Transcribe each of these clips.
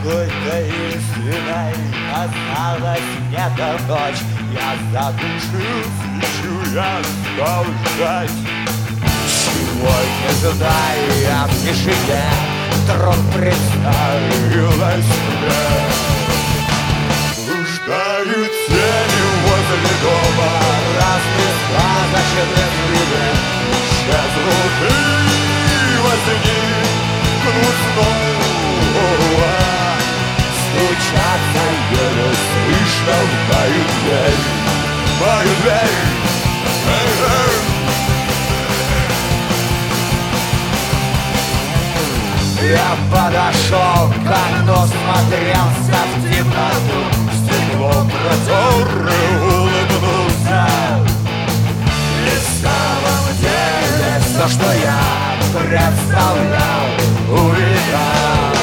Какой-то единственной осталась где-то ночь. Я задушился, ищу, я стал ждать. Сегодня знаю я в тишине вдруг представилась мне. Блуждают тени возле дома, разные сказочные виды. Исчезнут и во сне гнут снова. Стучатся еле слышно в мою дверь, мою дверь. Я подошел к окну, смотрелся в темноту, в стекло прозоры улыбнулся. И в самом деле все, что я представлял, увидал.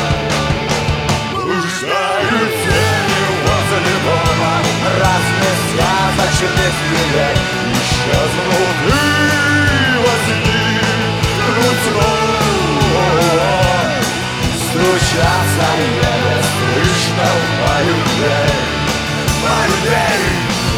Блуждают тени возле дома, разных сказочных дверей. Исчезнут и во сне гнут снова. Стучатся еле слышно в мою дверь, мою дверь.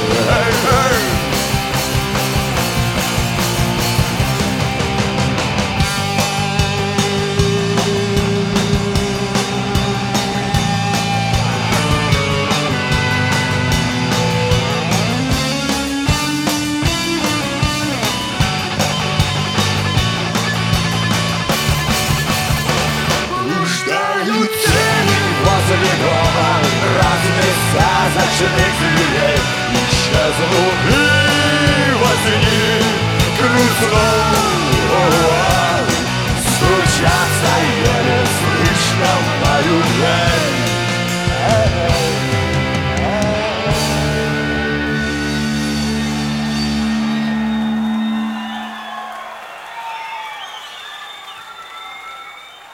Возле дома разных сказочных дверей. Исчезнут и во сне гнут снова. Стучатся еле слышно в мою дверь.